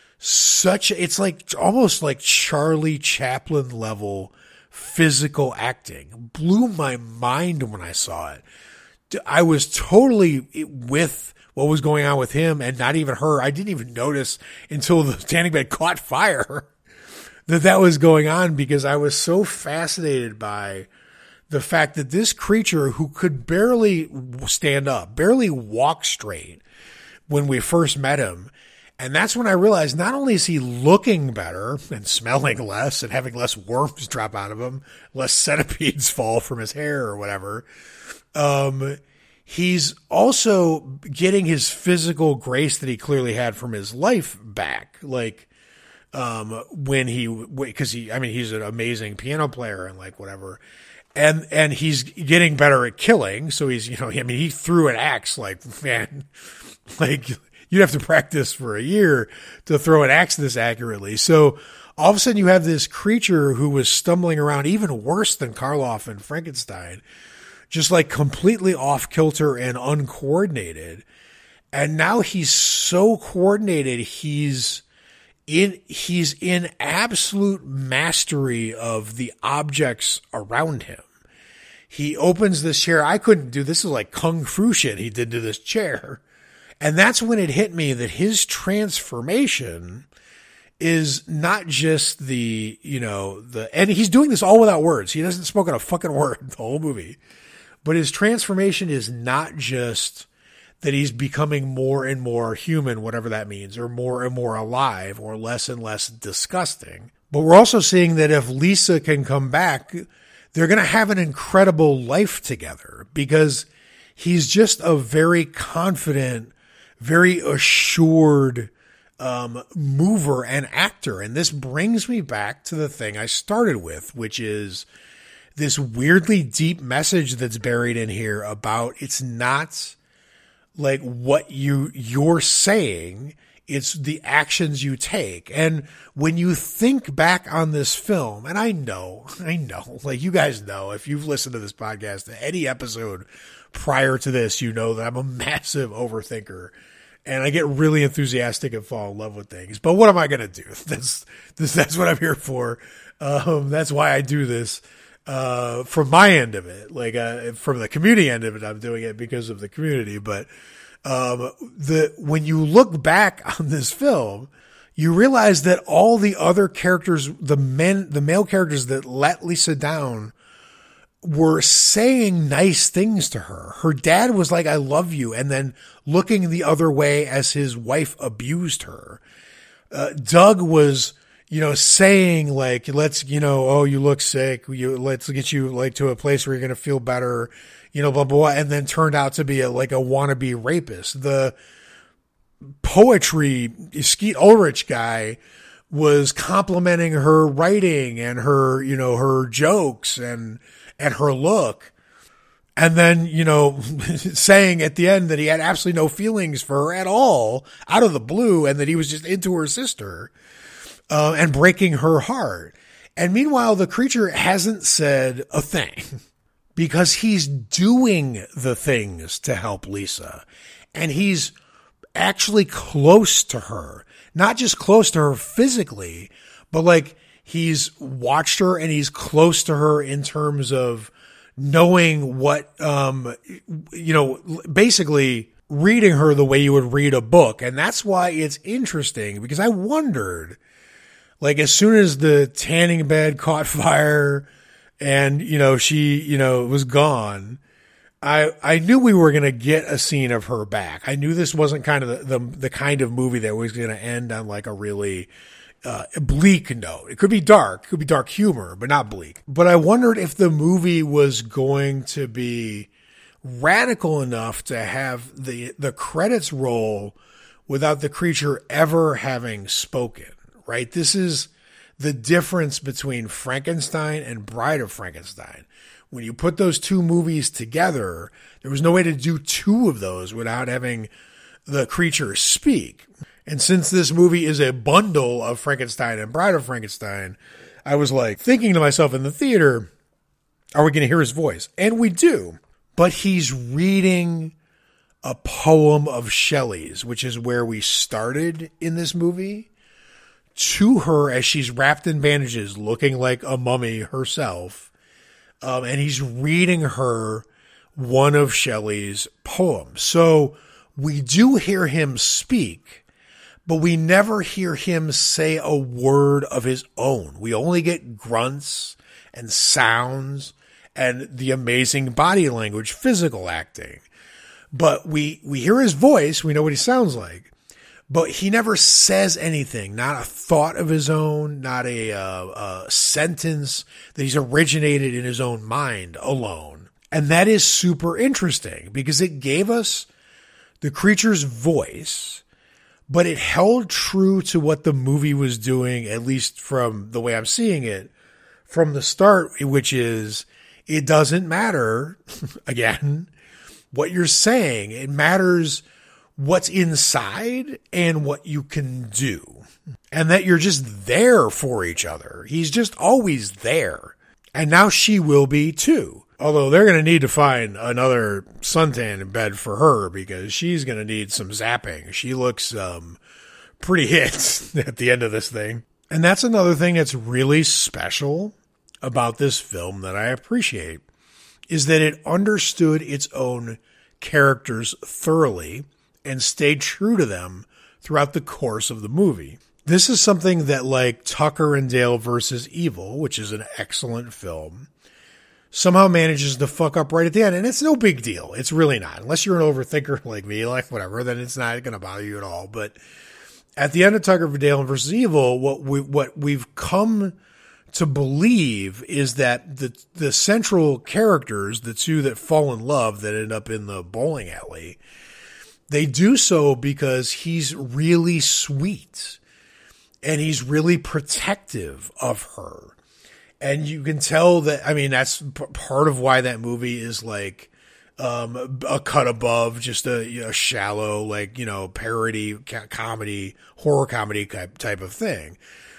such, it's like almost like Charlie Chaplin level physical acting. Blew my mind when I saw it. I was totally with what was going on with him and not even her. I didn't even notice until the tanning bed caught fire that that was going on, because I was so fascinated by the fact that this creature who could barely stand up, barely walk straight when we first met him. And that's when I realized not only is he looking better and smelling less and having less worms drop out of him, less centipedes fall from his hair or whatever. Um, he's also getting his physical grace that he clearly had from his life back. Like, um, when he, cause he, I mean, he's an amazing piano player and like whatever. And, and he's getting better at killing. So he's, you know, I mean, he threw an axe like, man, like you'd have to practice for a year to throw an axe this accurately. So all of a sudden you have this creature who was stumbling around even worse than Karloff and Frankenstein, just like completely off kilter and uncoordinated. And now he's so coordinated. He's in, he's in absolute mastery of the objects around him. He opens this chair. I couldn't do this. Is like kung fu shit he did to this chair. And that's when it hit me that his transformation is not just the, you know, the, and he's doing this all without words. He doesn't spoken a fucking word the whole movie. But his transformation is not just that he's becoming more and more human, whatever that means, or more and more alive, or less and less disgusting. But we're also seeing that if Lisa can come back, they're going to have an incredible life together, because he's just a very confident, very assured um, mover and actor. And this brings me back to the thing I started with, which is this weirdly deep message that's buried in here about it's not like what you, you're saying, it's the actions you take. And when you think back on this film, and I know, I know, like you guys know, if you've listened to this podcast, any episode prior to this, you know that I'm a massive overthinker and I get really enthusiastic and fall in love with things. But what am I going to do? That's, this, that's what I'm here for. Um, that's why I do this. uh, from my end of it. Like, uh, from the community end of it, I'm doing it because of the community. But, um, the, when you look back on this film, you realize that all the other characters, the men, the male characters that let Lisa down were saying nice things to her. Her dad was like, I love you. And then looking the other way as his wife abused her. Uh, Doug was, you know, saying like, let's, you know, oh, you look sick. You, let's get you like to a place where you're going to feel better, you know, blah, blah, blah. And then turned out to be a, like a wannabe rapist. The poetry, Skeet Ulrich guy was complimenting her writing and her, you know, her jokes and, and her look. And then, you know, saying at the end that he had absolutely no feelings for her at all out of the blue and that he was just into her sister, uh, and breaking her heart. And meanwhile, the creature hasn't said a thing because he's doing the things to help Lisa. And he's actually close to her, not just close to her physically, but like he's watched her and he's close to her in terms of knowing what, um, you know, basically reading her the way you would read a book. And that's why it's interesting, because I wondered, like, as soon as the tanning bed caught fire and, you know, she, you know, was gone, I, I knew we were going to get a scene of her back. I knew this wasn't kind of the, the, the kind of movie that was going to end on like a really, uh, bleak note. It could be dark, it could be dark humor, but not bleak. But I wondered if the movie was going to be radical enough to have the, the credits roll without the creature ever having spoken, right? This is the difference between Frankenstein and Bride of Frankenstein. When you put those two movies together, there was no way to do two of those without having the creature speak. And since this movie is a bundle of Frankenstein and Bride of Frankenstein, I was like thinking to myself in the theater, are we going to hear his voice? And we do. But he's reading a poem of Shelley's, which is where we started in this movie, to her as she's wrapped in bandages, looking like a mummy herself. Um, and he's reading her one of Shelley's poems. So we do hear him speak, but we never hear him say a word of his own. We only get grunts and sounds and the amazing body language, physical acting. But we, we hear his voice. We know what he sounds like. But he never says anything, not a thought of his own, not a, uh, a sentence that he's originated in his own mind alone. And that is super interesting because it gave us the creature's voice, but it held true to what the movie was doing, at least from the way I'm seeing it, from the start, which is it doesn't matter, again, what you're saying. It matters what's inside and what you can do, and that you're just there for each other. He's just always there. And now she will be too. Although they're going to need to find another suntan in bed for her because she's going to need some zapping. She looks, um, pretty hit at the end of this thing. And that's another thing that's really special about this film that I appreciate, is that it understood its own characters thoroughly and stayed true to them throughout the course of the movie. This is something that, like Tucker and Dale versus Evil, which is an excellent film, somehow manages to fuck up right at the end. And it's no big deal. It's really not. Unless you're an overthinker like me, like whatever, then it's not going to bother you at all. But at the end of Tucker and Dale versus Evil, what we, what we've come to believe is that the, the central characters, the two that fall in love that end up in the bowling alley, they do so because he's really sweet and he's really protective of her. And you can tell that, I mean, that's p- part of why that movie is like, um, a cut above just a, you know, shallow, like, you know, parody co- comedy, horror comedy type, type of thing.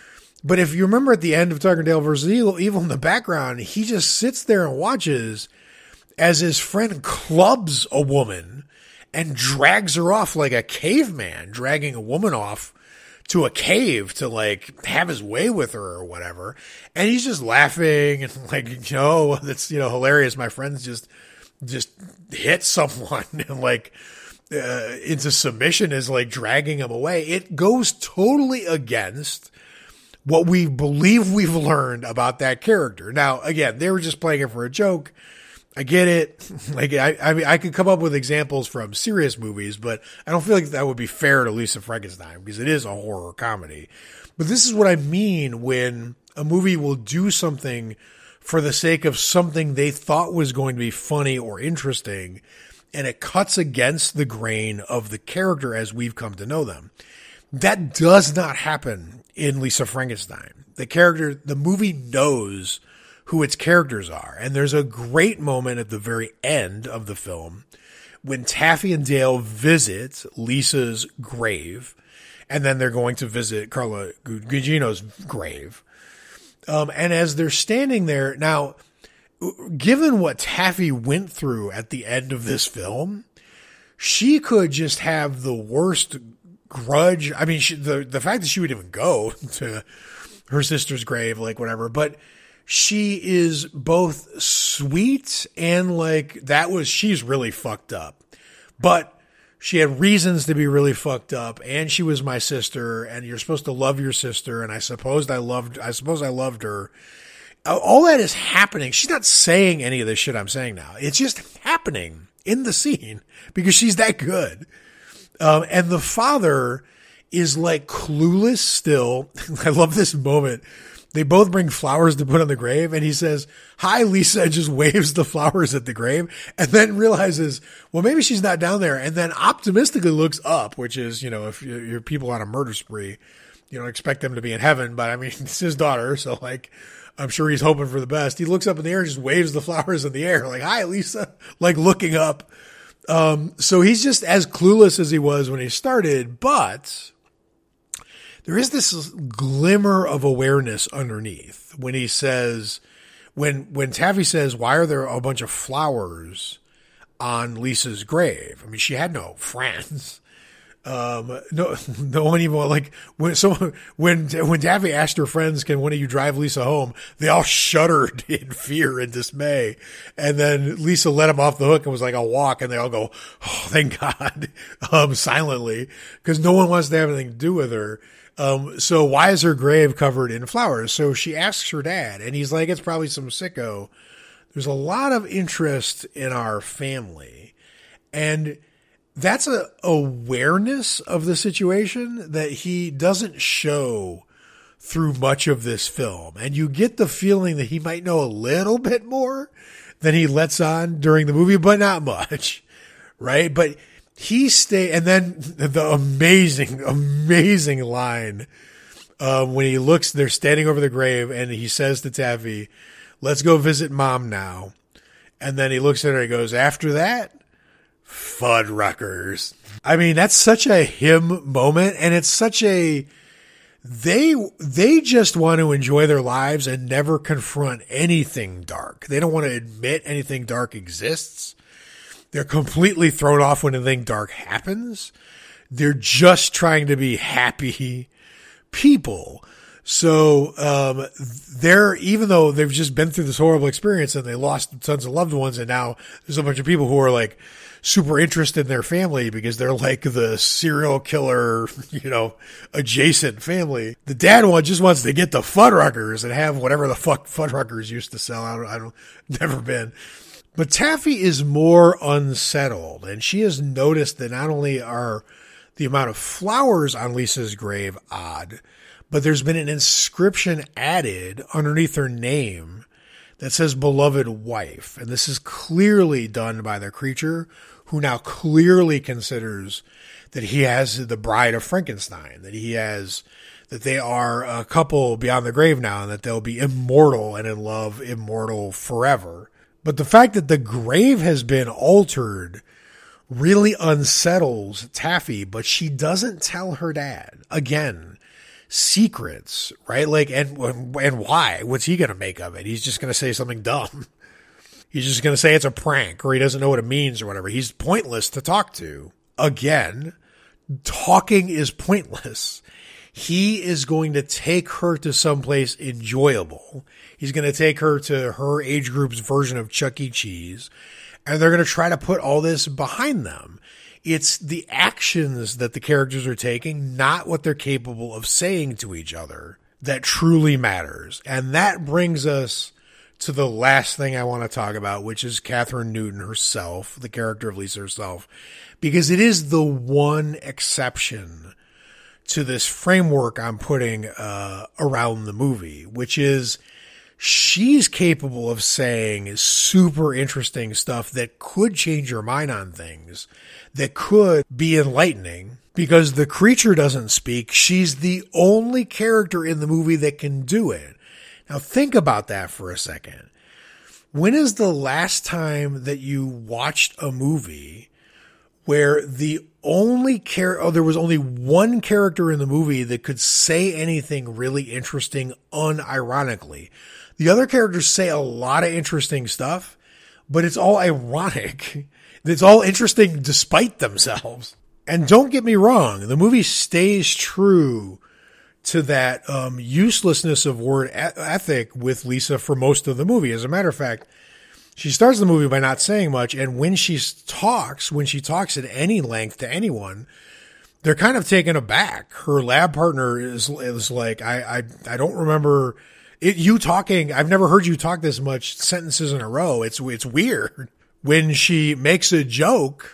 But if you remember at the end of Tucker and Dale versus Evil, Evil in the background, he just sits there and watches as his friend clubs a woman and drags her off like a caveman, dragging a woman off to a cave to like have his way with her or whatever. And he's just laughing and like, you know, that's, you know, hilarious. My friends just, just hit someone and like, uh, into submission is like dragging him away. It goes totally against what we believe we've learned about that character. Now, again, they were just playing it for a joke. I get it. Like, I, I mean, I could come up with examples from serious movies, but I don't feel like that would be fair to Lisa Frankenstein because it is a horror comedy. But this is what I mean when a movie will do something for the sake of something they thought was going to be funny or interesting, and it cuts against the grain of the character as we've come to know them. That does not happen in Lisa Frankenstein. The character, the movie knows who its characters are. And there's a great moment at the very end of the film when Taffy and Dale visit Lisa's grave, and then they're going to visit Carla Gugino's grave. Um, and as they're standing there, now, given what Taffy went through at the end of this film, she could just have the worst grudge. I mean, she, the, the fact that she would even go to her sister's grave, like whatever, but she is both sweet and like that was, she's really fucked up, but she had reasons to be really fucked up, and she was my sister, and you're supposed to love your sister. And I supposed I loved, I suppose I loved her. All that is happening. She's not saying any of this shit I'm saying now. It's just happening in the scene because she's that good. Um, and the father is like clueless still. I love this moment. They both bring flowers to put on the grave, and he says, "Hi, Lisa," and just waves the flowers at the grave, and then realizes, well, maybe she's not down there, and then optimistically looks up, which is, you know, if you're people on a murder spree, you don't expect them to be in heaven, but I mean, it's his daughter, so like, I'm sure he's hoping for the best. He looks up in the air and just waves the flowers in the air, like, "Hi, Lisa," like looking up. Um, so he's just as clueless as he was when he started, but there is this glimmer of awareness underneath when he says, when, when Taffy says, "Why are there a bunch of flowers on Lisa's grave?" I mean, she had no friends. Um, no, no one even like when someone, when, when Taffy asked her friends, "Can one of you drive Lisa home?" They all shuddered in fear and dismay. And then Lisa let him off the hook and was like, "I'll walk." And they all go, "Oh, thank God," um, silently, because no one wants to have anything to do with her. Um, so why is her grave covered in flowers? So she asks her dad, and he's like, "It's probably some sicko." There's a lot of interest in our family, and that's a awareness of the situation that he doesn't show through much of this film. And you get the feeling that he might know a little bit more than he lets on during the movie, but not much, right? But he stay, and then the amazing, amazing line, um, when he looks, they're standing over the grave, and he says to Taffy, "Let's go visit Mom now." And then he looks at her and he goes, "After that, Fuddruckers." I mean, that's such a him moment, and it's such a, they, they just want to enjoy their lives and never confront anything dark. They don't want to admit anything dark exists. They're completely thrown off when anything dark happens. They're just trying to be happy people. So, um, they're, even though they've just been through this horrible experience and they lost tons of loved ones, and now there's a bunch of people who are like super interested in their family because they're like the serial killer, you know, adjacent family. The dad one just wants to get the Fuddruckers and have whatever the fuck Fuddruckers used to sell. I don't, I don't, never been. But Taffy is more unsettled, and she has noticed that not only are the amount of flowers on Lisa's grave odd, but there's been an inscription added underneath her name that says "beloved wife." And this is clearly done by the creature, who now clearly considers that he has the bride of Frankenstein, that he has, that they are a couple beyond the grave now, and that they'll be immortal and in love, immortal forever. But the fact that the grave has been altered really unsettles Taffy, but she doesn't tell her dad. Again, secrets, right? Like, and, and why? What's he going to make of it? He's just going to say something dumb. He's just going to say it's a prank, or he doesn't know what it means or whatever. He's pointless to talk to. Again, talking is pointless. He is going to take her to someplace enjoyable. He's going to take her to her age group's version of Chuck E. Cheese, and they're going to try to put all this behind them. It's the actions that the characters are taking, not what they're capable of saying to each other, that truly matters. And that brings us to the last thing I want to talk about, which is Kathryn Newton herself, the character of Lisa herself, because it is the one exception to this framework I'm putting uh, around the movie, which is she's capable of saying super interesting stuff that could change your mind on things, that could be enlightening. Because the creature doesn't speak, she's the only character in the movie that can do it. Now think about that for a second. When is the last time that you watched a movie where the only char- oh, there was only one character in the movie that could say anything really interesting unironically? The other characters say a lot of interesting stuff, but it's all ironic. It's all interesting despite themselves. And don't get me wrong, the movie stays true to that um, uselessness of word e- ethic with Lisa for most of the movie. As a matter of fact, she starts the movie by not saying much, and when she talks, when she talks at any length to anyone, they're kind of taken aback. Her lab partner is is like, I I, I don't remember it, you talking. I've never heard you talk this much sentences in a row. It's it's weird. When she makes a joke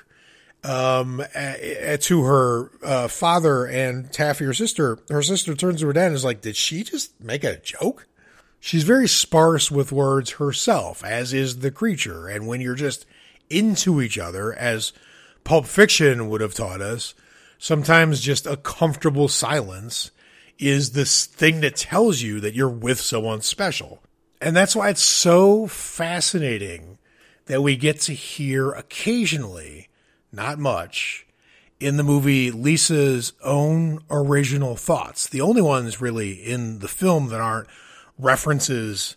um, a, a, to her uh, father and Taffy, her sister, her sister turns to her dad and is like, did she just make a joke? She's very sparse with words herself, as is the creature. And when you're just into each other, as Pulp Fiction would have taught us, sometimes just a comfortable silence is this thing that tells you that you're with someone special. And that's why it's so fascinating that we get to hear occasionally, not much, in the movie Lisa's own original thoughts. The only ones really in the film that aren't references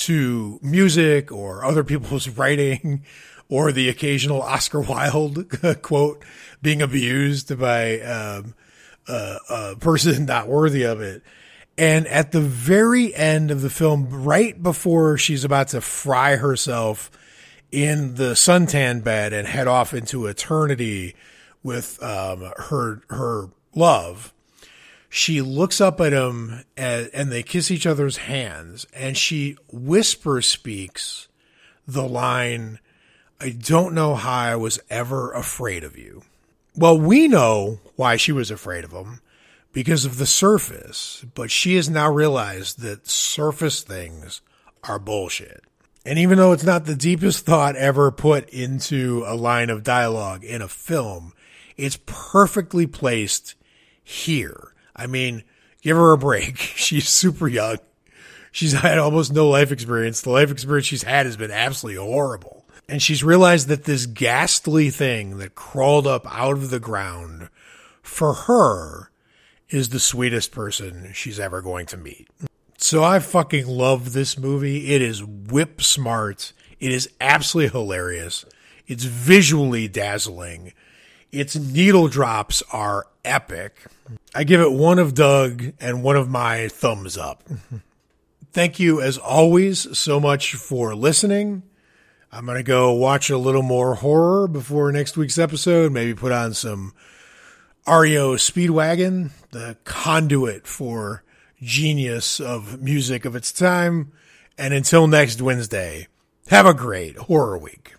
to music or other people's writing or the occasional Oscar Wilde quote being abused by um, a, a person not worthy of it. And at the very end of the film, right before she's about to fry herself in the suntan bed and head off into eternity with um, her her love, she looks up at him and, and they kiss each other's hands, and she whisper speaks the line, "I don't know how I was ever afraid of you." Well, we know why she was afraid of him, because of the surface, but she has now realized that surface things are bullshit. And even though it's not the deepest thought ever put into a line of dialogue in a film, it's perfectly placed here. I mean, give her a break. She's super young. She's had almost no life experience. The life experience she's had has been absolutely horrible. And she's realized that this ghastly thing that crawled up out of the ground, for her, is the sweetest person she's ever going to meet. So I fucking love this movie. It is whip smart. It is absolutely hilarious. It's visually dazzling. Its needle drops are epic. I give it one of Doug and one of my thumbs up. Thank you, as always, so much for listening. I'm going to go watch a little more horror before next week's episode. Maybe put on some R E O Speedwagon, the conduit for genius of music of its time. And until next Wednesday, have a great horror week.